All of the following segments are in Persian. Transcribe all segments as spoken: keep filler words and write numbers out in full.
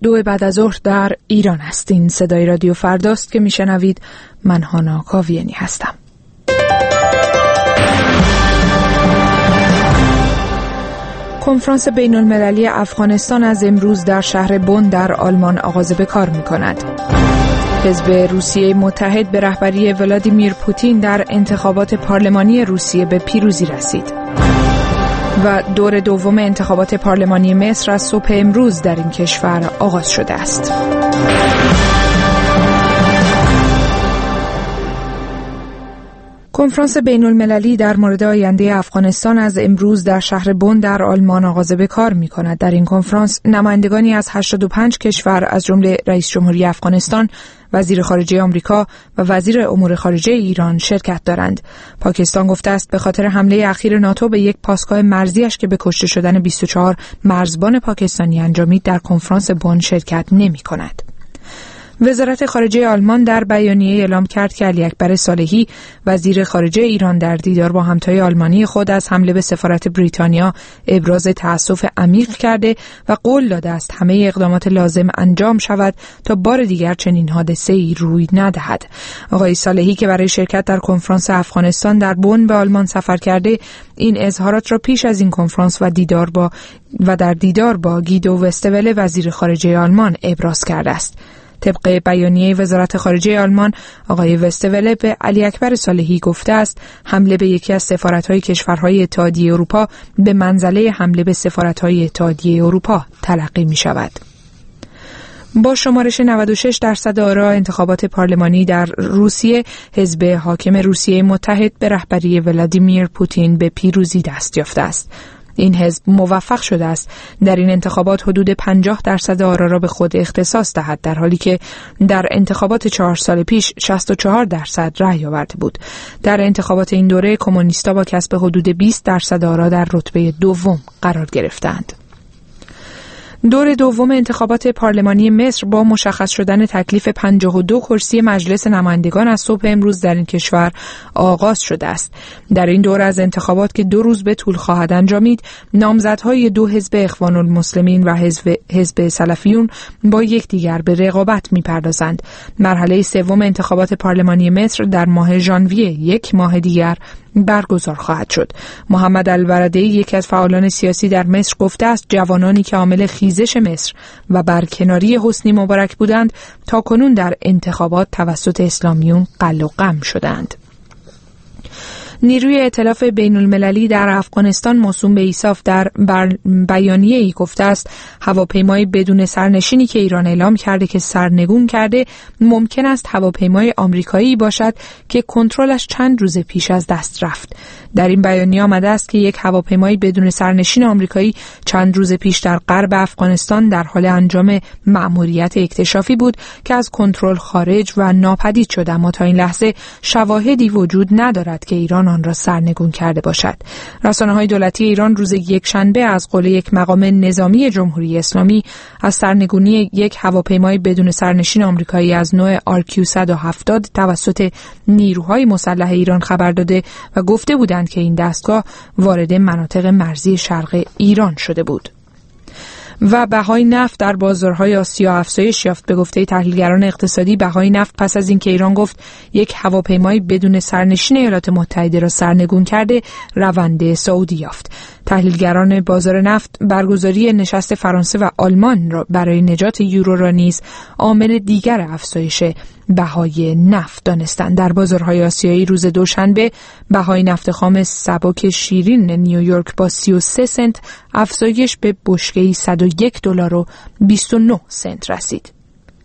دو بعد از ظهر در ایران هستین. صدای رادیو فرداست که میشنوید. من هانا کاویانی هستم. کنفرانس بین المللی افغانستان از امروز در شهر بن در آلمان آغاز به کار می‌کند. حزب روسیه متحد به رهبری ولادیمیر پوتین در انتخابات پارلمانی روسیه به پیروزی رسید. و دور دوم انتخابات پارلمانی مصر از صبح امروز در این کشور آغاز شده است. کنفرانس بین المللی در مورد آینده افغانستان از امروز در شهر بن در آلمان آغاز به کار می کند. در این کنفرانس نمایندگانی از هشتاد و پنج کشور از جمله رئیس جمهوری افغانستان، وزیر خارجه آمریکا و وزیر امور خارجه ایران شرکت دارند. پاکستان گفته است به خاطر حمله اخیر ناتو به یک پاسگاه مرزیش که به کشته شدن بیست و چهار مرزبان پاکستانی انجامید در کنفرانس بن شرکت نمی کند. وزارت خارجه آلمان در بیانیه اعلام کرد که علی اکبر صالحی وزیر خارجه ایران در دیدار با همتای آلمانی خود از حمله به سفارت بریتانیا ابراز تأسف عمیق کرده و قول داده است همه اقدامات لازم انجام شود تا بار دیگر چنین حادثه‌ای روی ندهد. آقای صالحی که برای شرکت در کنفرانس افغانستان در بن به آلمان سفر کرده، این اظهارات را پیش از این کنفرانس و دیدار با و در دیدار با گیدو وستول وزیر خارجه آلمان ابراز کرده است. طبق بیانیه وزارت خارجه آلمان، آقای وستول به علی اکبر صالحی گفته است حمله به یکی از سفارت‌های کشورهای اتحادیه اروپا به منزله حمله به سفارت‌های اتحادیه اروپا تلقی می‌شود. با شمارش نود و شش درصد آرا انتخابات پارلمانی در روسیه، حزب حاکم روسیه متحد به رهبری ولادیمیر پوتین به پیروزی دست یافته است. این حزب موفق شده است در این انتخابات حدود پنجاه درصد آرا را به خود اختصاص دهد، در حالی که در انتخابات چهار سال پیش شصت و چهار درصد رأی آورده بود. در انتخابات این دوره کمونیست‌ها با کسب حدود بیست درصد آرا در رتبه دوم قرار گرفتند. دور دوم انتخابات پارلمانی مصر با مشخص شدن تکلیف پنجاه و دو کرسی مجلس نمایندگان از صبح امروز در این کشور آغاز شده است. در این دور از انتخابات که دو روز به طول خواهد انجامید، نامزدهای دو حزب اخوان المسلمین و حزب حزب سلفیون با یکدیگر به رقابت می‌پردازند. مرحله سوم انتخابات پارلمانی مصر در ماه ژانویه، یک ماه دیگر، برگزار خواهد شد. محمد البرادعی، یکی از فعالان سیاسی در مصر، گفته است جوانانی که عامل خیزش مصر و برکناری حسنی مبارک بودند تا کنون در انتخابات توسط اسلامیون قل و قم شدند. نیروی ائتلاف بین المللی در افغانستان موسوم به ایساف در بیانیه ای گفته است هواپیمای بدون سرنشینی که ایران اعلام کرده که سرنگون کرده ممکن است هواپیمای آمریکایی باشد که کنترلش چند روز پیش از دست رفت. در این بیانیه آمده است که یک هواپیمای بدون سرنشین آمریکایی چند روز پیش در غرب افغانستان در حال انجام مأموریت اکتشافی بود که از کنترل خارج و ناپدید شد، اما تا این لحظه شواهدی وجود ندارد که ایران آن را سرنگون کرده باشد. رسانه‌های دولتی ایران روز یکشنبه از قول یک مقام نظامی جمهوری اسلامی از سرنگونی یک هواپیمای بدون سرنشین آمریکایی از نوع آر کیو صد و هفتاد توسط نیروهای مسلح ایران خبر داده و گفته بودند که این دستگاه وارد مناطق مرزی شرق ایران شده بود. و بهای نفت در بازارهای آسیا افزایش یافت. به گفته تحلیلگران اقتصادی، بهای نفت پس از اینکه ایران گفت یک هواپیمای بدون سرنشین ایالات متحده را سرنگون کرده، روند صعودی یافت. تحلیلگران بازار نفت برگزاری نشست فرانسه و آلمان را برای نجات یورو را نیز عامل دیگر افزایش بهای نفت دانستند. در بازارهای آسیایی روز دوشنبه بهای نفت خام سبک شیرین نیویورک با سی و سه سنت افزایش به بشکه‌ای صد و یک دلار و بیست و نه سنت رسید.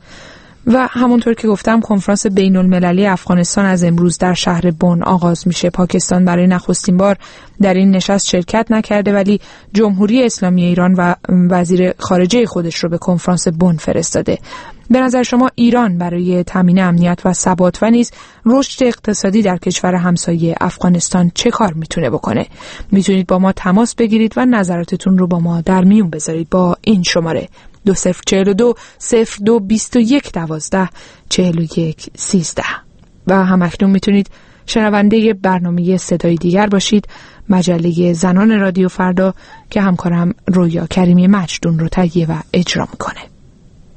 و همونطور که گفتم کنفرانس بین المللی افغانستان از امروز در شهر بن آغاز میشه. پاکستان برای نخستین بار در این نشست شرکت نکرده، ولی جمهوری اسلامی ایران و وزیر خارجه خودش رو به کنفرانس بن فرستاده. به نظر شما ایران برای تامین امنیت و ثبات و نیز رشد اقتصادی در کشور همسایه افغانستان چه کار میتونه بکنه؟ میتونید با ما تماس بگیرید و نظراتتون رو با ما در میون بذارید با این شماره دو صفر چهل و دو صفر دو بیست و یک دوازده چهل و یک سیزده. و همکنون میتونید شنونده برنامه صدای دیگر باشید، مجله زنان رادیو فردا که همکارم رویا کریمی مجدون رو تهیه و اجرا میکنه.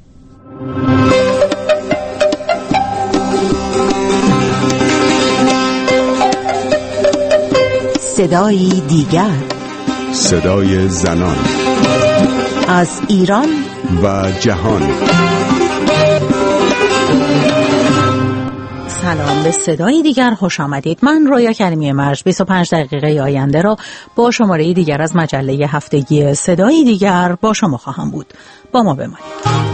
صدایی دیگر، صدای زنان از ایران و جهان. سلام، به صدای دیگر خوش آمدید. من رویا کریمی مرج بیست و پنج دقیقه آینده را با شماره دیگر از مجله هفتگی صدای دیگر با شما خواهم بود. با ما بمانید.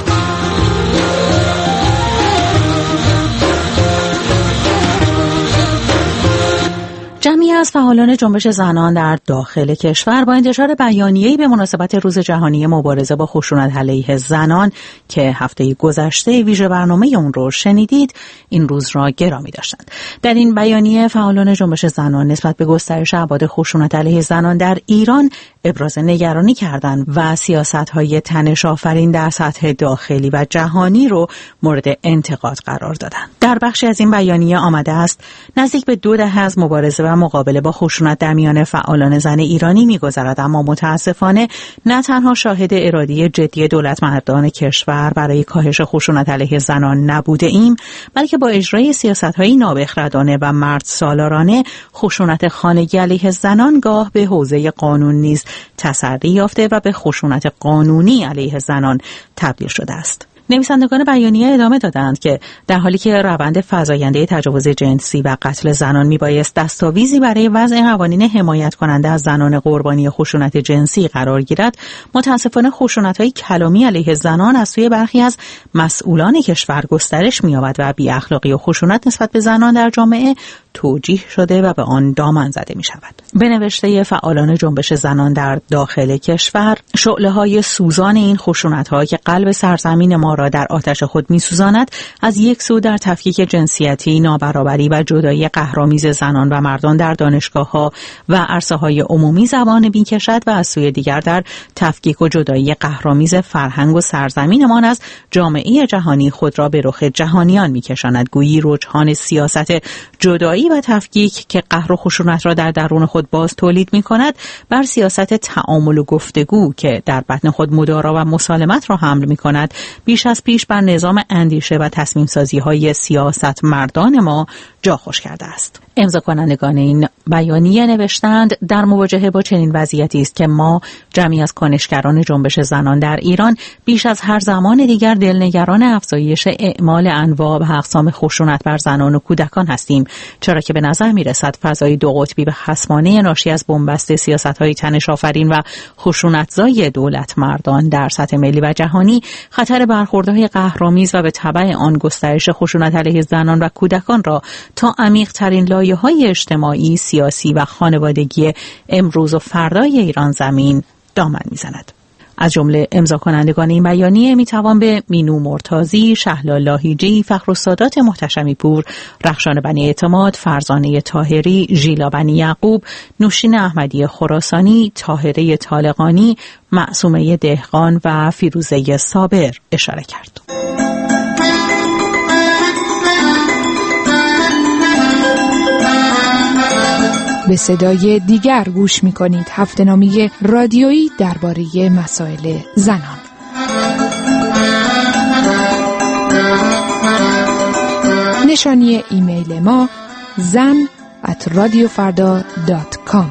جمعی از فعالان جنبش زنان در داخل کشور با انتشار بیانیه‌ای به مناسبت روز جهانی مبارزه با خشونت علیه زنان که هفته گذشته ویژه برنامه اون رو شنیدید، این روز را گرامی داشتند. در این بیانیه فعالان جنبش زنان نسبت به گسترش ابعاد خشونت علیه زنان در ایران ابراز نگرانی کردند و سیاست‌های تنش‌آفرین در سطح داخلی و جهانی رو مورد انتقاد قرار دادند. در بخشی از این بیانیه آمده است نزدیک به دو دهه از مبارزه و مقابله با خشونت در میان فعالان زن ایرانی می‌گذرد، اما متاسفانه نه تنها شاهد اراده جدی دولتمردان کشور برای کاهش خشونت علیه زنان نبوده ایم، بلکه با اجرای سیاست‌های نابخردانه و مرد سالارانه خشونت خانگی علیه زنان گاه به حوزه قانون نیز تسری یافته و به خشونت قانونی علیه زنان تبدیل شده است. نویسندگان بیانیه ادامه دادند که در حالی که روند فزاینده تجاوز جنسی و قتل زنان میبایست دستاویزی برای وضع قوانین حمایت کننده از زنان قربانی خشونت جنسی قرار گیرد، متاسفانه خشونت‌های کلامی علیه زنان از سوی برخی از مسئولان کشور گسترش می‌یابد و بی‌اخلاقی و خشونت نسبت به زنان در جامعه توجیه شده و به آن دامن زده می شود. به نوشته فعالان جنبش زنان در داخل کشور، شعله‌های سوزان این خشونت‌ها که قلب سرزمین ما را در آتش خود می سوزاند، از یک سو در تفکیک جنسیتی، نابرابری و جدایی قهرآمیز زنان و مردان در دانشگاه‌ها و عرصه‌های عمومی زبان می کشد و از سوی دیگر در تفکیک و جدایی قهرآمیز فرهنگ و سرزمینمان از جامعه جهانی خود را به رخ جهانیان می کشاند. گویی رجحان سیاست جدایی و تفکیک که قهر و خشونت را در درون خود باز تولید می کند، بر سیاست تعامل و گفتگو که در بطن خود مدارا و مسالمت را حمل می کند، بیش از پیش بر نظام اندیشه و تصمیم سازی های سیاست مردان ما جا خوش کرده است. امضا کنندگان این بیانیه نوشتند در مواجهه با چنین وضعیتی است که ما جمعی از کنشگران جنبش زنان در ایران بیش از هر زمان دیگر دلنگران افزایش اعمال انواع و اقسام خشونت بر زنان و کودکان هستیم، چرا که به نظر می رسد فضای دو قطبی و خصمانه ناشی از بنبست سیاست‌های تنش‌آفرین و خشونت‌زای دولت مردان در سطح ملی و جهانی خطر برخوردهای قهرآمیز و به تبع آن گسترش خشونت علیه زنان و کودکان را تا عمیق‌ترین لایه‌های اجتماعی، سیاسی و خانوادگی امروز و فردای ایران زمین دامن می‌زند. از جمله امضا کنندگان این بیانیه میتوان به مینو مرتضی، شهلا لاهیجی، فخرالسادات محتشمی پور، رخشان بنی اعتماد، فرزانه طاهری، ژیلا بنی یعقوب، نوشین احمدی خراسانی، طاهره طالقانی، معصومه دهقان و فیروزه صابر اشاره کرد. به صدای دیگر گوش می کنید، هفته‌نامه رادیویی درباره مسائل زنان. نشانی ایمیل ما زن ات رادیو فردا دات کام.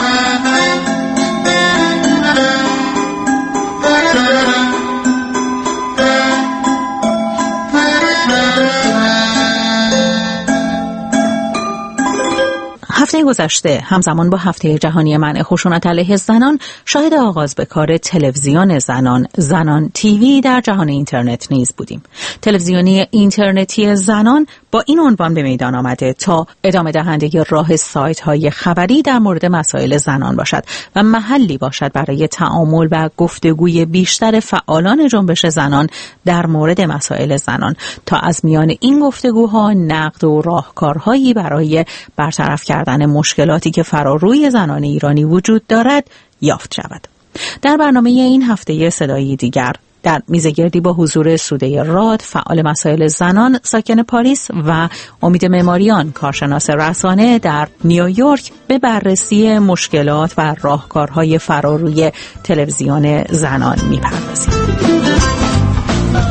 هفته گذشته همزمان با هفته جهانی منع خشونت علیه زنان شاهد آغاز به کار تلویزیون زنان زنان تیوی در جهان اینترنت نیز بودیم. تلویزیونی اینترنتی زنان با این عنوان به میدان آمده تا ادامه دهنده راه سایت های خبری در مورد مسائل زنان باشد و محلی باشد برای تعامل و گفتگوی بیشتر فعالان جنبش زنان در مورد مسائل زنان، تا از میان این گفتگوها نقد و راهکارهایی برای برطرف کردن مشکلاتی که فراروی زنان ایرانی وجود دارد یافت شود. در برنامه این هفته صدایی دیگر در میزگردی با حضور سوده راد، فعال مسائل زنان ساکن پاریس، و امید معماریان، کارشناس رسانه در نیویورک، به بررسی مشکلات و راهکارهای فراروی تلویزیون زنان میپردازیم. خانم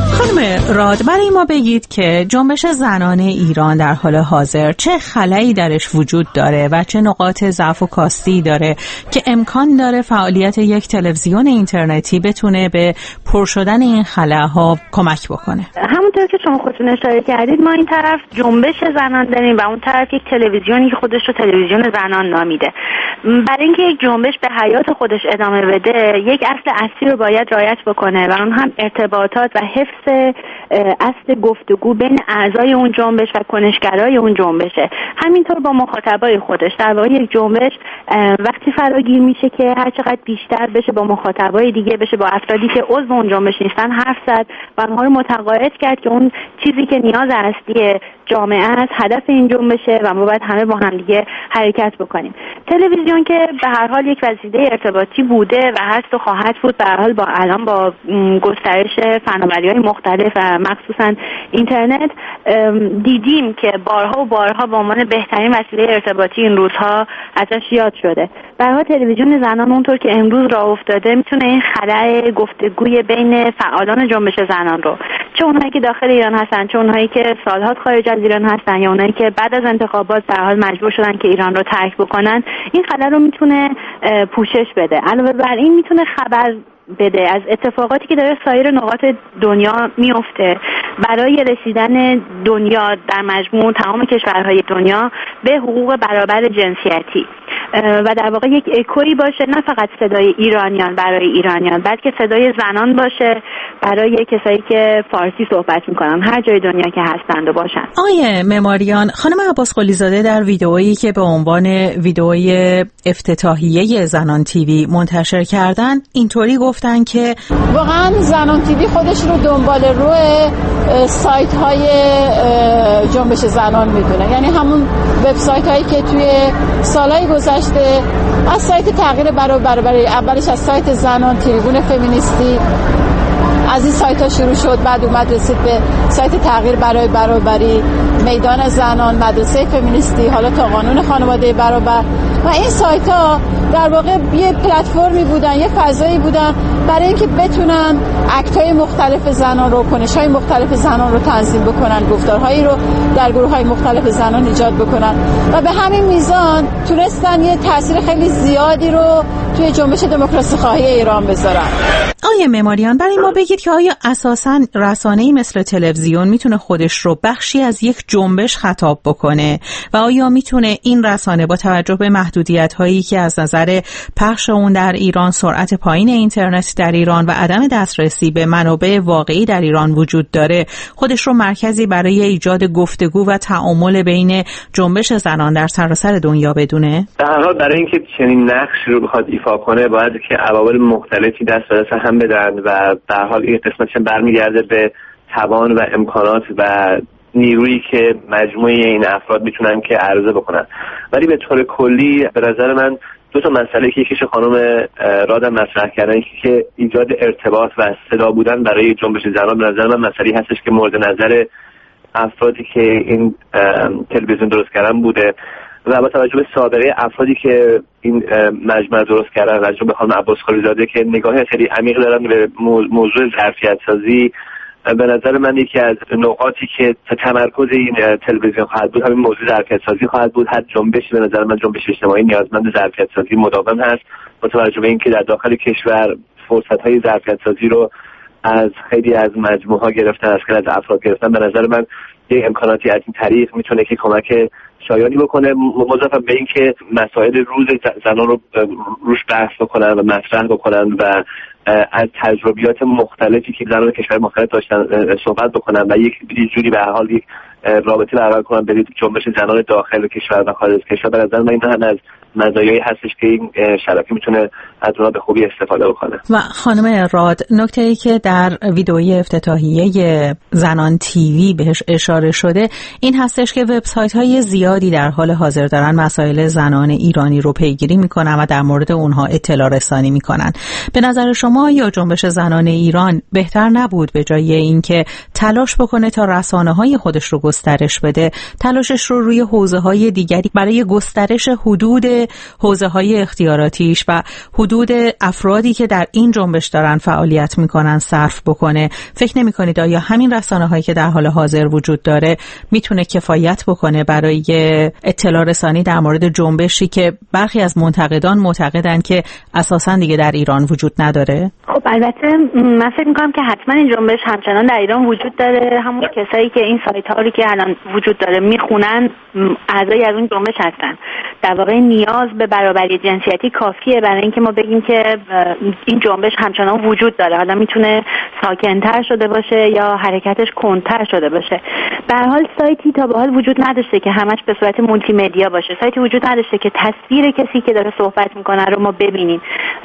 راد، برای ما بگید که جنبش زنان ایران در حال حاضر چه خلایی درش وجود داره و چه نقاط ضعف و کاستی داره که امکان داره فعالیت یک تلویزیون اینترنتی بتونه به پر شدن این خلاها کمک بکنه. همونطور که شما خودتون اشاره کردید، ما این طرف جنبش زنان داریم و اون طرف یک تلویزیونی که خودش رو تلویزیون زنان نامیده. برای اینکه یک جنبش به حیات خودش ادامه بده، یک اصل اصلی رو باید رعایت بکنه و اون هم ارتباطات و حفظ اصل گفتگو بین اعضای اون جنبش و کنشگرای اون جنبشه. همینطور با مخاطبای خودش. در واقع یک جنبش وقتی فراگیر میشه که هر چقدر بیشتر بشه با مخاطبای دیگه، بشه با افرادی که عضو اون جنبش نیستن حرف زد و اونها رو متقاعد کرد که اون چیزی که نیاز اصلی جامعه است هدف این جنبشه و ما باید همه با هم دیگه حرکت بکنیم. تلویزیون که به هر حال یک وسیله ارتباطی بوده و هست و خواهد بود، به هر حال با الان با گسترش فناوری‌های مختلف و مخصوصا اینترنت دیدیم که بارها و بارها به عنوان بهترین وسیله ارتباطی این روزها ازش یاد شده. به هر حال تلویزیون زنان اونطور که امروز راه افتاده میتونه این خلأ گفتگوی بین فعالان جنبش زنان رو، چه اونایی که داخل ایران هستن، چه اونایی که سالها خارج از ایران هستن یا اونایی که بعد از انتخابات در حال مجبور شدن که ایران رو ترک بکنن، این خلأ رو میتونه پوشش بده. علاوه بر این میتونه خبر بده از اتفاقاتی که داره سایر نقاط دنیا میفته برای رسیدن دنیا در مجموع تمام کشورهای دنیا به حقوق برابر جنسیتی و در واقع یک اکویی باشه، نه فقط صدای ایرانیان برای ایرانیان، بلکه صدای زنان باشه برای کسایی که فارسی صحبت میکنن هر جای دنیا که هستند و باشن. آقای معماریان، خانم عباس قلیزاده در ویدئویی که به عنوان ویدئوی افتتاحیه زنان تیوی منتشر کردن اینطوری گفتن که واقعا زنان تیوی خودش رو دنبال روی سایت های جنبش زنان میدونه، یعنی همون وبسایت هایی که توی سالهای گذشته از سایت تغییر برابری، اولش از سایت زنان، تریبون فمینیستی، از این سایت ها شروع شد، بعد اومد رسید به سایت تغییر برای برابری، میدان زنان، مدرسه فمینیستی، حالا تا قانون خانواده برابر. و این سایت ها در واقع یه پلتفرمی بودن، یه فضایی بودن برای اینکه بتونن اکت‌های مختلف زنان رو، کنش‌های مختلف زنان رو تنظیم بکنن، گفتارهایی رو در گروه‌های مختلف زنان ایجاد بکنن و به همین میزان تونستن یه تاثیر خیلی زیادی رو توی جنبش دموکراسی خواهی ایران بذارن. آقای معماریان، برای ما بگید که آیا اساساً رسانه‌ای مثل تلویزیون میتونه خودش رو بخشی از یک جنبش خطاب بکنه و آیا میتونه این رسانه با توجه به محدودیت‌هایی که از نظر پخش اون در ایران، سرعت پایین اینترنت در ایران و عدم دسترسی به منابع واقعی در ایران وجود داره، خودش رو مرکزی برای ایجاد گفتگو و تعامل بین جنبش زنان در سراسر دنیا بدونه؟ در هر حال برای اینکه چنین نقشی رو بخواد ایفا کنه باید که عوامل مختلفی دست به دست هم بدن و در حال این قسمتش برمیگرده به توان و امکانات و نیرویی که مجموعه این افراد میتونن که عرضه بکنن. ولی به طور کلی به نظر من دو تا مسئله که یکیش خانم رادم مطرح کردن که ایجاد ارتباط و صدا بودن برای جنبش زنان، به نظر من مسئله هستش که مورد نظر افرادی که این تلویزیون درست کردن بوده و با توجه به سابقه افرادی که این مجموعه درست کردن و جناب خانم عباس قلیزاده که نگاه خیلی عمیق دارن به موضوع ظرفیت سازی، به نظر من یکی از نقاطی که تمرکز این تلویزیون خواهد بود همین موضوع ظرفیت سازی خواهد بود. هر جنبشی به نظر من جنبش اجتماعی نیازمند ظرفیت سازی مداوم هست، با توجه به اینکه در داخل کشور فرصت‌های ظرفیت سازی رو از خیلی از مجموعه‌ها گرفتن، از خیلی از افراد گرفتن. به نظر من یک امکاناتی از این طریق میتونه که کمک شایانی بکنه، مضافاً به این که مسائل روز زنان رو روش بحث بکنن و مطرح بکنن و از تجربیات مختلفی که زنان کشور مختلف داشتن صحبت بکنن و یک جوری به هر حال یک رابطه برقرار کنن به جنبش زنان داخل کشور و خارج از کشور. به نظر من این هم از مزایایی هستش که این شبکه میتونه از اونها به خوبی استفاده بکنه. و خانم راد، نکته‌ای که در ویدئوی افتتاحیه زنان تیوی بهش اشاره شده این هستش که وبسایت‌های زیادی در حال حاضر دارن مسائل زنان ایرانی رو پیگیری میکنن و در مورد اونها اطلاع رسانی میکنن. به نظر شما یا جنبش زنان ایران بهتر نبود به جای اینکه تلاش بکنه تا رسانه‌های خودش رو گسترش بده، تلاشش رو روی حوزه‌های دیگری برای گسترش حدود حوزه‌های اختیاراتیش و حدود افرادی که در این جنبش دارن فعالیت میکنن صرف بکنه. فکر نمی‌کنید آیا همین رسانه‌هایی که در حال حاضر وجود داره میتونه کفایت بکنه برای اطلاع رسانی در مورد جنبشی که برخی از منتقدان معتقدن که اساساً دیگه در ایران وجود نداره؟ خب البته من فکر می‌کنم که حتما این جنبش همچنان در ایران وجود داره. همون کسایی که این سایت‌ها رو که الان وجود داره میخونن اعضای از اون جنبش هستن. در واقع نیاز به برابری جنسیتی کافیه برای اینکه ما بگیم که این جنبش همچنان وجود داره. حالا میتونه ساکن‌تر شده باشه یا حرکتش کندتر شده باشه. به هر حال سایتی تا به حال وجود نداشته که همش به صورت مولتی مدیا باشه. سایتی وجود نداشته که تصویر کسی که داره صحبت میکنه رو ما ببینیم.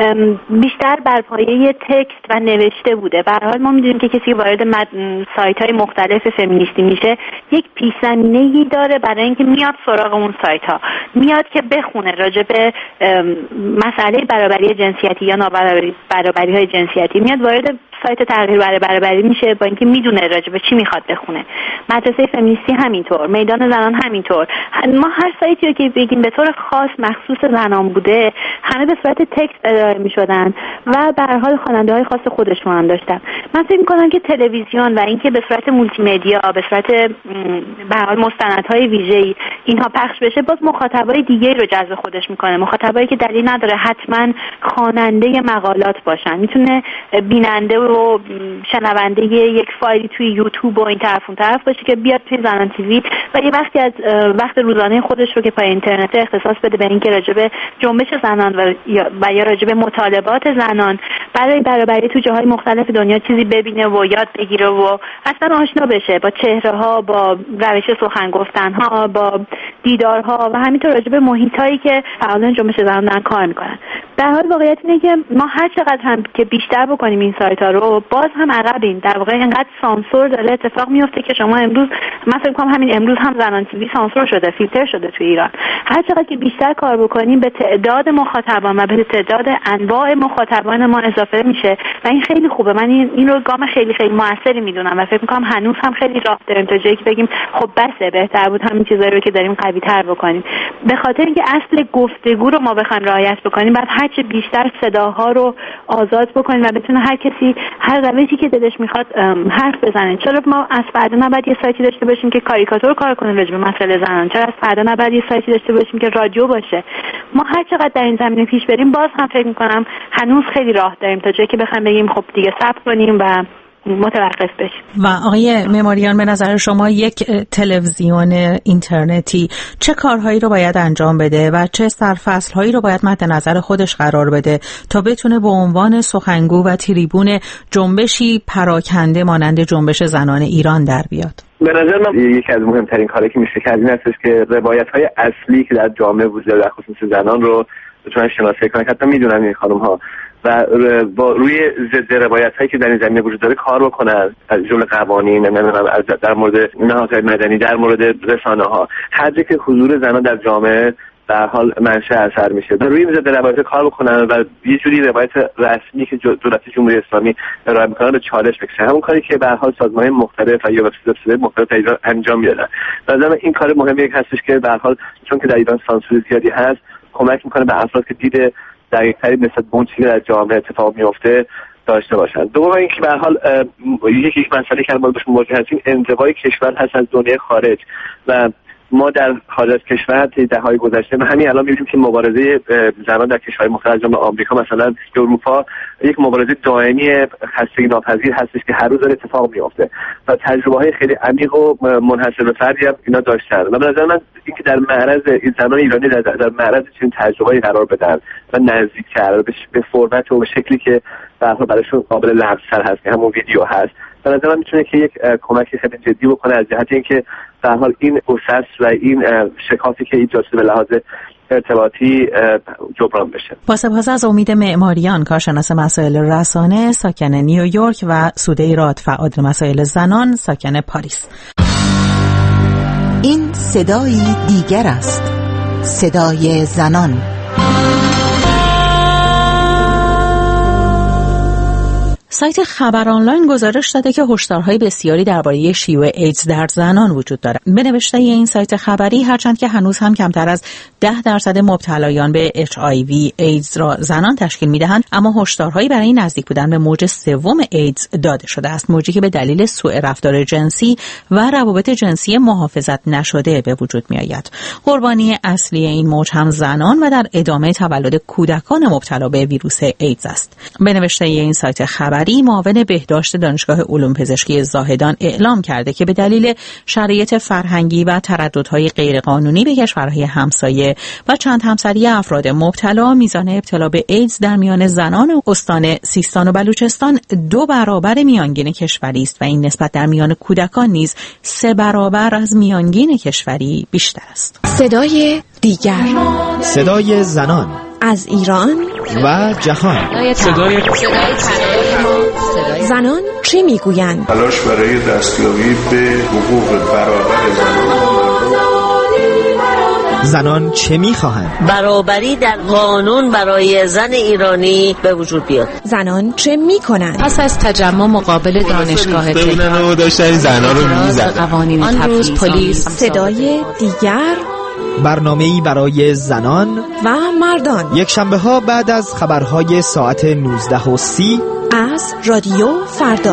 بیشتر بر پایه تکست و نوشته بوده. به هر حال ما میدونیم که کسی وارد سایت‌های مختلف فمینیستی میشه یک پیش‌زمینه‌ای داره برای اینکه میاد سراغ اون سایت‌ها، میاد که بخونه راجع به مسئله برابری جنسیتی یا نابرابری‌های جنسیتی، میاد وارد سایت تغییر برای برابری میشه با اینکه میدونه راجع به چی میخواد بخونه. مدرسه فمینیستی همینطور، میدان زنان همینطور. ما هر سایتی که بگیم به طور خاص مخصوص زنان بوده همه به صورت تکست ارائه میشدن و به هر حال خواننده‌های خاص خودشون هم داشتن. من فکر می‌کنم که تلویزیون و اینکه به صورت مولتی مدیا، به صورت به هر حال مستندهای ویژه‌ای اینها پخش بشه باز مخاطبای دیگه‌ای رو جذب خودش میکنه. مخاطبایی که دلیل نداره حتما خواننده مقالات باشن، میتونه بیننده و شنونده یک فایلی توی یوتیوب و این طرف اون طرف باشه که بیاد توی زنان تیوی و یه وقتی از وقت روزانه خودش رو که پای اینترنت اختصاص بده به اینکه راجع به جنبش زنان و یا راجع به مطالبات زنان برای برابری تو جاهای مختلف دنیا چیزی ببینه و یاد بگیره و اصلا آشنا بشه با چهره‌ها، با روش سخن گفتن‌ها، با دیدارها و همینطور راجع به محیطایی که فعالان جنبش زنان دارن کار میکنن. در حال واقعیت اینه که ما هر چقدر هم که بیشتر بکنیم این سایت‌ها رو باز هم عقبیم. در واقع اینقدر سانسور داره اتفاق میفته که شما امروز من فکر می‌کنم همین امروز هم زنان تیوی سانسور شده، فیلتر شده تو ایران. هر چقدر که بیشتر کار بکنیم به تعداد مخاطبان و به تعداد انواع مخاطبان ما اضافه میشه و این خیلی خوبه. من این این رو گام خیلی خیلی موثری میدونم و فکر می‌کنم هنوز هم خیلی راه داریم تا جایی که بگیم خب بسه، بهتر بود همین چیزایی رو که داریم قوی‌تر بکنیم. به خاطر اینکه اصل گفتگو رو ما بخوایم رعایت بکنیم بعد هر چه بیشتر صداها رو آزاد بکنیم و بتونه هر کسی هر روشی که دلش میخواد حرف بزنه. چرا ما از فردا نباید یه سایتی داشته باشیم که کاریکاتور کار کنه راجع به مسئله زنان؟ چرا از فردا نباید یه سایتی داشته باشیم که رادیو باشه؟ ما هر چقدر در این زمینه پیش بریم باز هم فکر میکنم هنوز خیلی راه داریم تا جایی که بخوایم بگیم خب دیگه صبر کنیم و متوقف بشیم. و آقای معماریان به نظر شما یک تلویزیون اینترنتی چه کارهایی رو باید انجام بده و چه سرفصل‌هایی رو باید مد نظر خودش قرار بده تا بتونه به عنوان سخنگو و تریبون جنبشی پراکنده مانند جنبش زنان ایران در بیاد؟ به نظر من یکی از مهمترین کارهایی که میشه کرد این هستش که روایت‌های اصلی که در جامعه وجود داره در خصوص زنان رو بتونن شناسایی کنن. حتی میدونن این خانم‌ها و با روی ضد روایت‌هایی که در این زمینه وجود داره کار بکنن، از جمله قوانین، نمیدونم در مورد نهادهای مدنی، در مورد رسانه‌ها، هر جایی که حضور زنان در جامعه در حال منشأ اثر میشه و روی ضد روایت کار بکنن و یه جوری روایت رسمی که دولت جمهوری اسلامی ارائه میکنه رو چالش بکشه. همون کاری که به هر حال سازمان‌های مختلف و یا وبسایت‌های مختلف ایران انجام میدن. مثلا این کار مهمی هستش که به هر حال چون که در ایران سانسور زیادی هست کمک میکنه به افراد که دیده دقیق‌تری نسبت به اون چیزی که در جامعه اتفاق میفته داشته باشن. دوم اینکه به هر حال یکی یک مسئله که ما بهش مواجه هستیم انزوای کشور هست از دنیای خارج و ما در خارج از کشور طی دهه‌های گذشته و همین الان می‌بینیم که مبارزه زنان در کشورهای مختلف جامعه آمریکا مثلا اروپا یک مبارزه دائمی خستگی ناپذیر هستش که هر روز داره اتفاق میفته و تجربه‌های خیلی عمیق و منحصر به فردی هم اینا داشتن و به نظر من اینکه در معرض این زنان ایرانی در, در معرض چنین تجربه‌ای قرار بدن و نزدیک قرار به فرمت و به شکلی که در واقع براشون قابل لمس‌تر هست که همون ویدیو هست، به نظر من میتونه که یک کمک خیلی جدی بکنه از جهت اینکه در حال این گسست و این شکافی که ایجاد شده به لحاظ ارتباطی جبران بشه. با سپاس از امید معماریان، کارشناس مسائل رسانه ساکن نیویورک و سوده راد، فعال مسائل زنان ساکن پاریس. این صدای دیگر است، صدای زنان. سایت خبر آنلاین گزارش داده که هشدارهای بسیاری درباره شیوع ایدز در زنان وجود دارد. به نوشته این سایت خبری، هرچند که هنوز هم کمتر از ده درصد مبتلایان به اچ آی وی ایدز را زنان تشکیل می‌دهند، اما هشدارهایی برای نزدیک بودن به موج سوم ایدز داده شده است، موجی که به دلیل سوء رفتار جنسی و روابط جنسی محافظت نشده به وجود می‌آید. قربانی اصلی این موج هم زنان و در ادامه تولد کودکان مبتلا به ویروس ایدز است. به نوشته این سایت خبری، معاون بهداشت دانشگاه علوم پزشکی زاهدان اعلام کرده که به دلیل شرایط فرهنگی و ترددهای غیرقانونی به کشورهای همسایه و چند همسری افراد مبتلا، میزان ابتلا به ایدز در میان زنان استان سیستان و بلوچستان دو برابر میانگین کشوری است و این نسبت در میان کودکان نیز سه برابر از میانگین کشوری بیشتر است. صدای دیگر، صدای زنان از ایران و جهان. صدای زنان چه میگویند؟ تلاش برای دستیابی به حقوق برابر زنان. زنان چه میخواهند؟ برابری در قانون برای زن ایرانی به وجود بیاد. زنان چه میکنند؟ پس از تجمع مقابل دانشگاه تهران داشتن زنان رو میزدن. آن روز پلیس. صدای دیگر، برنامه‌ای برای زنان و مردان، یک شنبه ها بعد از خبرهای ساعت نوزده و سی از رادیو فردا.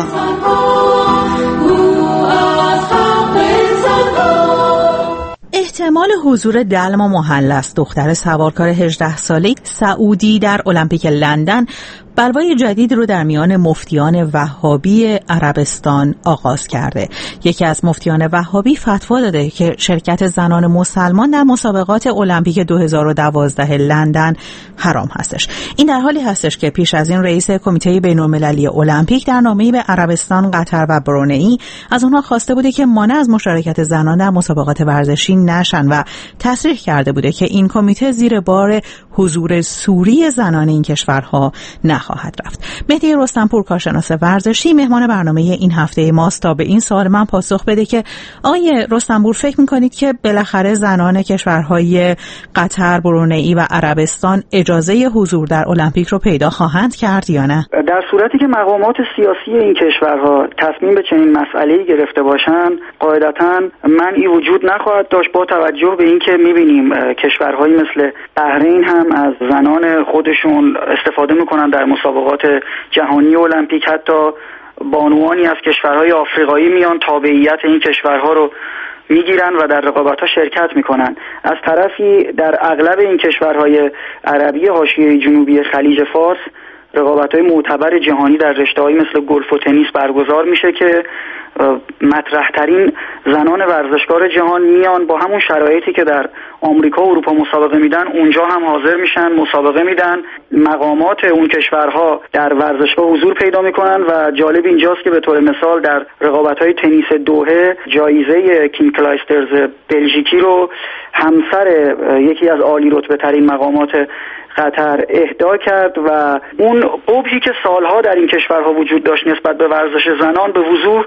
احتمال حضور دلما محلس، دختر سوارکار هجده ساله سعودی در المپیک لندن، بلوای جدید رو در میان مفتیان وهابی عربستان آغاز کرده. یکی از مفتیان وهابی فتوا داده که شرکت زنان مسلمان در مسابقات المپیک دو هزار و دوازده لندن حرام هستش. این در حالی هستش که پیش از این رئیس کمیته بین‌المللی المپیک در نامه‌ای به عربستان، قطر و برونئی از اونها خواسته بوده که مانع از مشارکت زنان در مسابقات ورزشی نشن و تصریح کرده بوده که این کمیته زیر بار حضور سوری زنان این کشورها نخواهد رفت. مهدی رستمپور، کارشناس ورزشی، مهمان برنامه این هفته ماست تا به این سوال من پاسخ بده که آقای رستمپور فکر می‌کنید که بالاخره زنان کشورهای قطر، برونئی و عربستان اجازه حضور در المپیک رو پیدا خواهند کرد یا نه؟ در صورتی که مقامات سیاسی این کشورها تصمیم به چنین مسئله‌ای گرفته باشند، قاعدتاً منعی وجود نخواهد داشت، با توجه به اینکه می‌بینیم کشورهایی مثل بحرین هم از زنان خودشون استفاده می‌کنن در مسابقات جهانی المپیک. حتی بانوانی از کشورهای آفریقایی میان تابعیت این کشورها رو میگیرن و در رقابت‌ها شرکت میکنن. از طرفی در اغلب این کشورهای عربی حاشیه جنوبی خلیج فارس رقابت‌های معتبر جهانی در رشته‌هایی مثل گلف و تنیس برگزار میشه که مطرح‌ترین زنان ورزشکار جهان میان با همون شرایطی که در آمریکا و اروپا مسابقه میدن اونجا هم حاضر میشن، مسابقه میدن. مقامات اون کشورها در ورزشگاه حضور پیدا میکنن و جالب اینجاست که به طور مثال در رقابت‌های تنیس دوحه جایزه کینگ کلایسترز بلژیکی رو همسر یکی از عالی رتبه ترین مقامات قطر اهدا کرد و اون قبحی که سالها در این کشورها وجود داشت نسبت به ورزش زنان به وضوح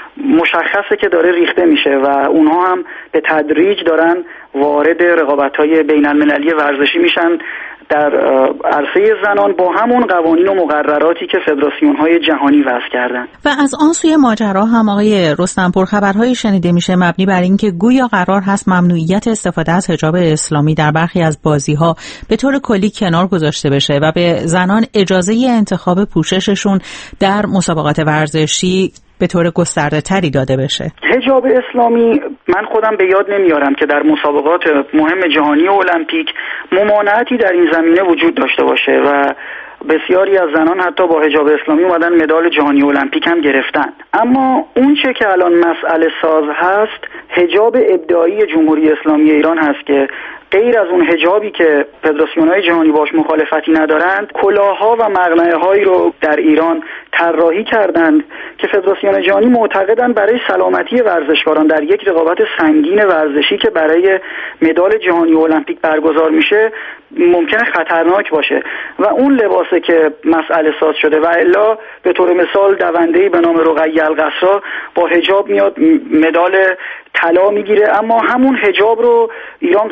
مشخصه که داره ریخته میشه و اونها هم به تدریج دارن وارد رقابت‌های بین‌المللی ورزشی میشن در عرصه زنان با همون قوانین و مقرراتی که فدراسیون‌های جهانی وضع کردن. و از آن سوی ماجرا هم آقای رستمپور خبرهایی شنیده میشه مبنی بر اینکه گویا قرار هست ممنوعیت استفاده از حجاب اسلامی در برخی از بازی‌ها به طور کلی کنار گذاشته بشه و به زنان اجازه انتخاب پوشششون در مسابقات ورزشی به طور گسترده تری داده بشه. حجاب اسلامی من خودم به یاد نمیارم که در مسابقات مهم جهانی المپیک ممانعتی در این زمینه وجود داشته باشه و بسیاری از زنان حتی با حجاب اسلامی اومدن مدال جهانی المپیک هم گرفتن. اما اون چه که الان مسئله ساز هست حجاب ابداعی جمهوری اسلامی ایران هست که غیر از اون حجابی که فدراسیون‌های جهانی باش مخالفتی ندارند، کلاه‌ها و مقنعه‌هایی رو در ایران طراحی کردند که فدراسیون جهانی معتقدند برای سلامتی ورزشکاران در یک رقابت سنگین ورزشی که برای مدال جهانی المپیک برگزار میشه ممکنه خطرناک باشه و اون لباسه که مسئله ساز شده. و الا به طور مثال دونده‌ای به نام رقیه القصرا با حجاب میاد مدال طلا میگیره، اما همون حجاب رو ایران قبول نداره.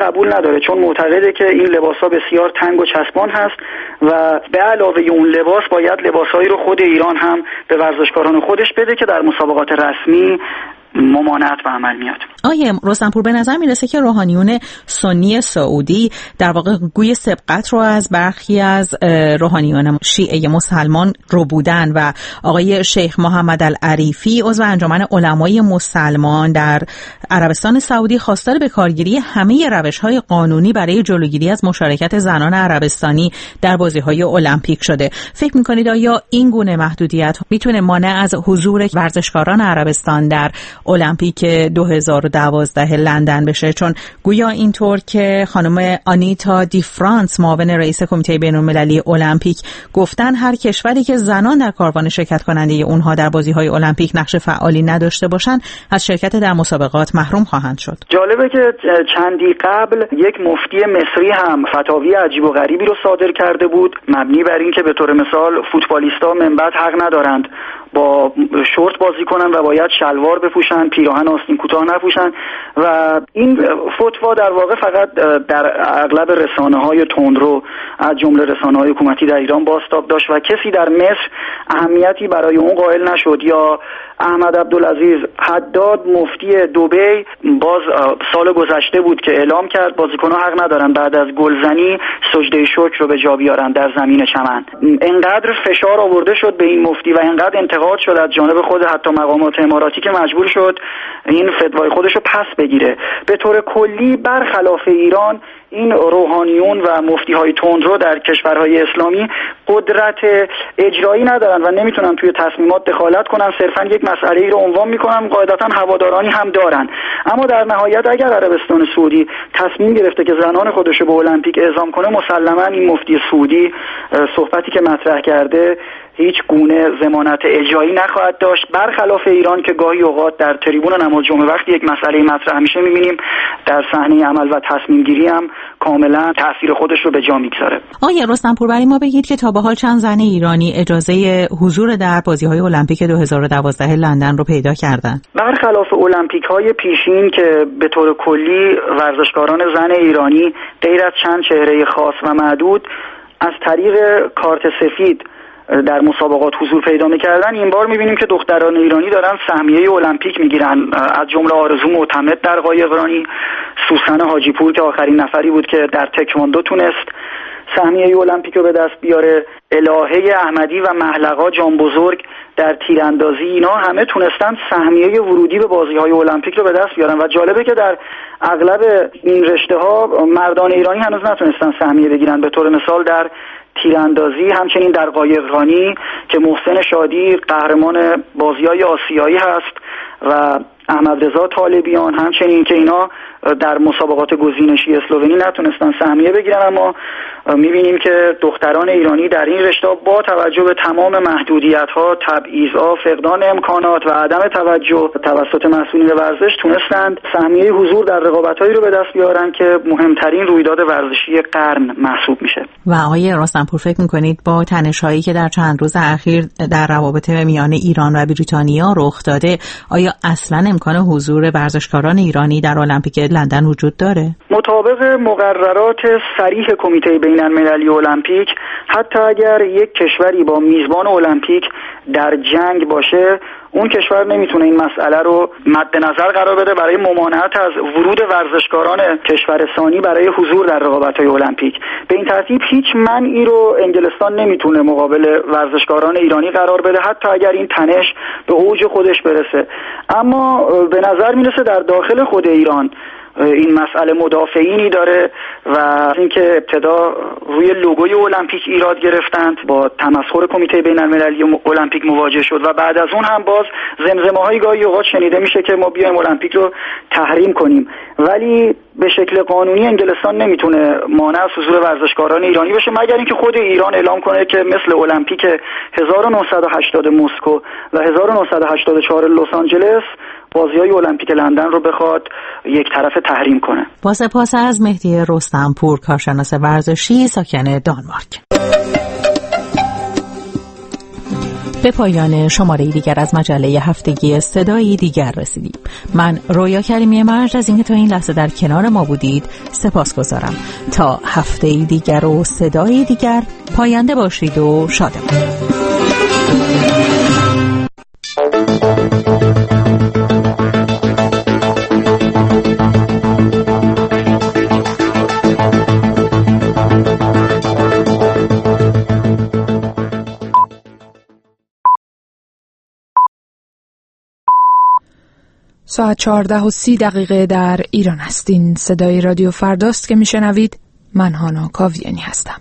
نداره، چون معتقده که این لباس‌ها بسیار تنگ و چسبان هست و به علاوه اون لباس باید لباس‌هایی رو خود ایران هم به ورزشکاران خودش بده که در مسابقات رسمی ممانعت به عمل میاد. آیه رستمپور، به نظر میرسه که روحانیون سنی سعودی در واقع گوی سبقت رو از برخی از روحانیون شیعه مسلمان رو بودن و آقای شیخ محمد العریفی عضو انجمن علمای مسلمان در عربستان سعودی خواستار به کارگیری همه روش‌های قانونی برای جلوگیری از مشارکت زنان عربستانی در بازی‌های المپیک شده. فکر می‌کنید آیا این گونه محدودیت میتونه مانع از حضور ورزشکاران عربستان در المپیک دو هزار و دوازده لندن بشه؟ چون گویا اینطور که خانم آنیتا دی فرانس معاون رئیس کمیته بین‌المللی المپیک گفتن هر کشوری که زنان در کاروان شرکت کننده اونها در بازی‌های المپیک نقش فعالی نداشته باشن از شرکت در مسابقات محروم خواهند شد. جالبه که چندی قبل یک مفتی مصری هم فتاوی عجیب و غریبی رو صادر کرده بود مبنی بر این که به طور مثال فوتبالیست‌ها من بعد حق ندارند با شورت بازی کنن و باید شلوار بپوشن، پیراهن آستین کوتاه نپوشن و این فتوا در واقع فقط در اغلب رسانه‌های تندرو از جمله رسانه‌های حکومتی در ایران بازتاب داشت و کسی در مصر اهمیتی برای اون قائل نشد. یا احمد عبدالعزیز حداد مفتی دبی باز سال گذشته بود که اعلام کرد بازیکن‌ها حق ندارن بعد از گلزنی سجده شکر رو به جا بیارن در زمین چمن. انقدر فشار آورده شد به این مفتی و انقدر انتقاد شد از جانب خود حتی مقامات اماراتی که مجبور شد این فتوای خودش رو پس بگیره. به طور کلی برخلاف ایران این روحانیون و مفتی‌های تندرو در کشورهای اسلامی قدرت اجرایی ندارن و نمیتونن توی تصمیمات دخالت کنن، صرفا یک مسئله‌ای رو عنوان میکنن، قاعدتاً هوادارانی هم دارن. اما در نهایت اگر عربستان سعودی تصمیم گرفته که زنان خودش رو به المپیک اعزام کنه، مسلماً این مفتی سعودی صحبتی که مطرح کرده هیچ گونه ضمانت اجرایی نخواهد داشت، برخلاف ایران که گاهی اوقات در تریبون نماز جمعه وقتی یک مسئله مطرح میشه میبینیم در صحنه عمل و تصمیم گیری هم کاملا تاثیر خودش رو به جا میگذاره. آقای رستمپور، برای ما بگید که تا به حال چند زن ایرانی اجازه حضور در بازی‌های المپیک دو هزار و دوازده لندن رو پیدا کردن؟ برخلاف المپیک‌های پیشین که به طور کلی ورزشکاران زن ایرانی غیر از چند چهره خاص و معدود از طریق کارت سفید در مسابقات حضور پیدا می‌کردن، این بار می‌بینیم که دختران ایرانی دارن سهمیه المپیک می‌گیرن، از جمله آرزو معتمد در قایقرانی، سوسن حاجی پور که آخرین نفری بود که در تکواندو تونست سهمیه المپیک رو به دست بیاره، الهه احمدی و محلقا جان بزرگ در تیراندازی، اینا همه تونستن سهمیه ورودی به بازی‌های المپیک رو به دست بیارن و جالبه که در اغلب این رشته‌ها مردان ایرانی هنوز نتونستن سهمیه بگیرن. به طور مثال در تیراندازی، همچنین در قایقرانی که محسن شادی قهرمان بازی‌های آسیایی هست و احمد رضا طالبیان، همچنین که اینا در مسابقات گزینشی اسلوونی نتونستن سهمیه بگیرن. اما می‌بینیم که دختران ایرانی در این رشته با توجه به تمام محدودیت‌ها، تبعیض‌ها، فقدان امکانات و عدم توجه توسط مسئولین ورزش تونستند سهمیه حضور در رقابت‌هایی رو به دست بیارن که مهمترین رویداد ورزشی قرن محسوب میشه. و آقای رستمپور، فکر می‌کنید با تنش‌هایی که در چند روز اخیر در روابط میان ایران و بریتانیا رخ داده، آیا اصلاً امکان حضور ورزشکاران ایرانی در المپیک لندن وجود داره؟ مطابق مقررات صریح کمیته بین‌المللی المپیک، حتی اگر یک کشوری با میزبان المپیک در جنگ باشه، اون کشور نمیتونه این مسئله رو مد نظر قرار بده برای ممانعت از ورود ورزشکاران کشور ثانی برای حضور در رقابت‌های المپیک. به این ترتیب هیچ منعی رو انگلستان نمیتونه مقابل ورزشکاران ایرانی قرار بده، حتی اگر این تنش به اوج خودش برسه. اما به نظر میرسه در داخل خود ایران این مسئله مدافعینی داره و اینکه ابتدا روی لوگوی المپیک ایراد گرفتند، با تمسخر کمیته بین‌المللی المپیک مواجه شد و بعد از اون هم باز زمزمه‌های گاهی اوقات شنیده میشه که ما بیایم المپیک رو تحریم کنیم، ولی به شکل قانونی انگلستان نمیتونه مانع از حضور ورزشکاران ایرانی بشه مگر اینکه خود ایران اعلام کنه که مثل المپیک هزار و نهصد و هشتاد مسکو و هزار و نهصد و هشتاد و چهار لس آنجلس بازی‌های المپیک لندن رو بخواد یک طرف تحریم کنه. با سپاس از مهدی رستمپور، کارشناس ورزشی ساکن دانمارک. به پایان شماره دیگر از مجله هفتگی صدای دیگر رسیدیم. من رویا کریمی مرج از اینکه تا این لحظه در کنار ما بودید سپاسگزارم. تا هفته دیگر و صدای دیگر پاینده باشید و شادمان. ساعت چهارده و سی دقیقه در ایران هستین. صدای رادیو فرداست که میشنوید. من هانا کاویانی هستم.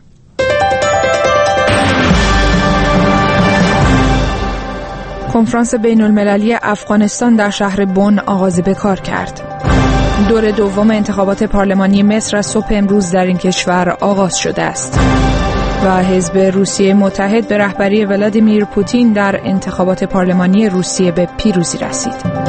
کنفرانس بین المللی افغانستان در شهر بن آغاز به کار کرد. دور دوم انتخابات پارلمانی مصر از صبح امروز در این کشور آغاز شده است و حزب روسیه متحد به رهبری ولادیمیر پوتین در انتخابات پارلمانی روسیه به پیروزی رسید.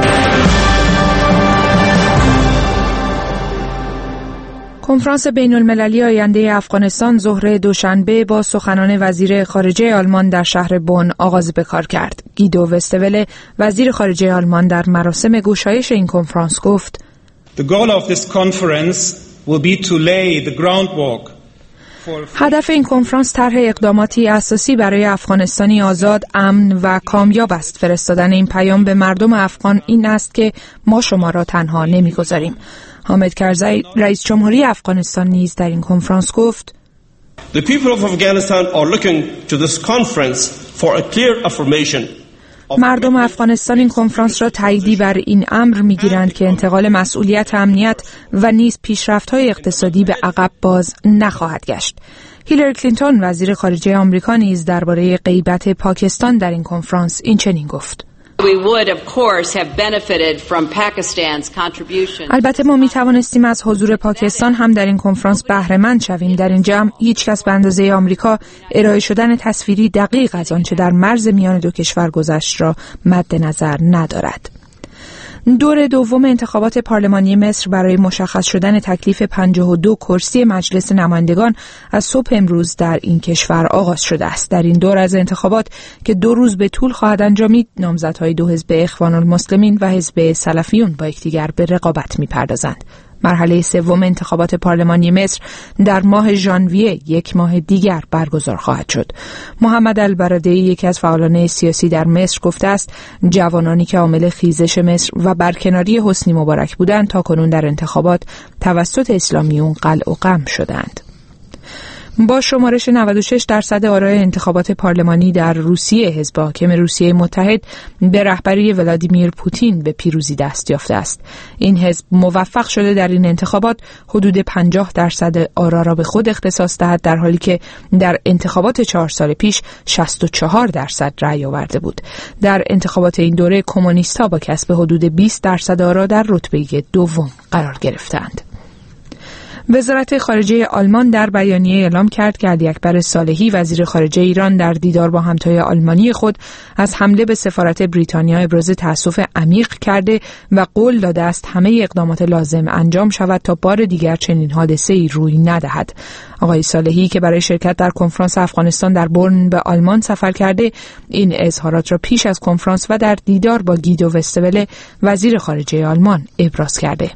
کنفرانس بین المللی آینده افغانستان ظهر دوشنبه با سخنان وزیر خارجه آلمان در شهر بن آغاز به کار کرد. گیدو وستول وزیر خارجه آلمان در مراسم گشایش این کنفرانس گفت: The goal of this conference will be to lay the groundwork. هدف این کنفرانس طرح اقداماتی اساسی برای افغانستانی آزاد، امن و کامیاب است. فرستادن این پیام به مردم افغان این است که ما شما را تنها نمی‌گذاریم. حامد کرزی رئیس جمهوری افغانستان نیز در این کنفرانس گفت: The people of Afghanistan are looking to this conference for a clear affirmation. مردم افغانستان این کنفرانس را تاییدی بر این امر می‌گیرند که انتقال مسئولیت امنیت و نیز پیشرفت‌های اقتصادی به عقب باز نخواهد گشت. هیلاری کلینتون وزیر خارجه آمریکا نیز درباره غیبت پاکستان در این کنفرانس این چنین گفت: البته ما می توانستیم از حضور پاکستان هم در این کنفرانس بهره مند شویم. در این جمع هیچ کس به اندازه آمریکا ارائه شدن تصویری دقیق از آنچه در مرز میان دو کشور گذشت را مد نظر ندارد. دور دوم انتخابات پارلمانی مصر برای مشخص شدن تکلیف پنجاه و دو کرسی مجلس نمایندگان از صبح امروز در این کشور آغاز شده است. در این دور از انتخابات که دو روز به طول خواهد انجامید، نامزدهای دو حزب اخوان المسلمین و حزب سلفیون با یکدیگر به رقابت می‌پردازند. مرحله سوم انتخابات پارلمانی مصر در ماه ژانویه یک ماه دیگر برگزار خواهد شد. محمد البرادعی یکی از فعالان سیاسی در مصر گفته است جوانانی که عامل خیزش مصر و برکناری حسنی مبارک بودند تاکنون در انتخابات توسط اسلامیون قلع و قم شدند. با شمارش نود و شش درصد آرای انتخابات پارلمانی در روسیه، حزب حاکم روسیه متحد به رهبری ولادیمیر پوتین به پیروزی دست یافته است. این حزب موفق شده در این انتخابات حدود پنجاه درصد آرا را به خود اختصاص دهد، در حالی که در انتخابات چهار سال پیش شصت و چهار درصد رأی آورده بود. در انتخابات این دوره کمونیست‌ها با کسب حدود بیست درصد آرا در رتبه دوم قرار گرفتند. وزارت خارجه آلمان در بیانیه اعلام کرد که علی اکبر صالحی وزیر خارجه ایران در دیدار با همتای آلمانی خود از حمله به سفارت بریتانیا ابراز تأسف عمیق کرده و قول داده است همه اقدامات لازم انجام شود تا بار دیگر چنین حادثه‌ای روی ندهد. آقای صالحی که برای شرکت در کنفرانس افغانستان در برن به آلمان سفر کرده، این اظهارات را پیش از کنفرانس و در دیدار با گیدو وستول وزیر خارجه آلمان ابراز کرده.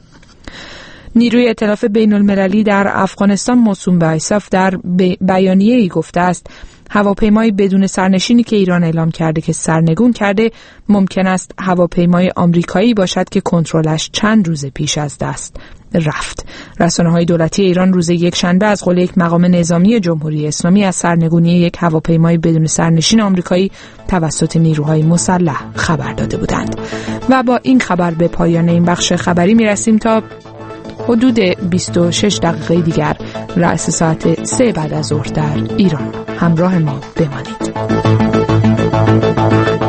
نیروی ائتلاف بین المللی در افغانستان موسوم به آیساف در بیانیه‌ای گفته است هواپیمای بدون سرنشینی که ایران اعلام کرده که سرنگون کرده ممکن است هواپیمای آمریکایی باشد که کنترلش چند روز پیش از دست رفت. رسانه‌های دولتی ایران روز یکشنبه از قول یک مقام نظامی جمهوری اسلامی از سرنگونی یک هواپیمای بدون سرنشین آمریکایی توسط نیروهای مسلح خبر داده بودند. و با این خبر به پایان این بخش خبری میرسیم. تا حدود بیست و شش دقیقه دیگر رأس ساعت سه بعد از ظهر در ایران همراه ما بمانید.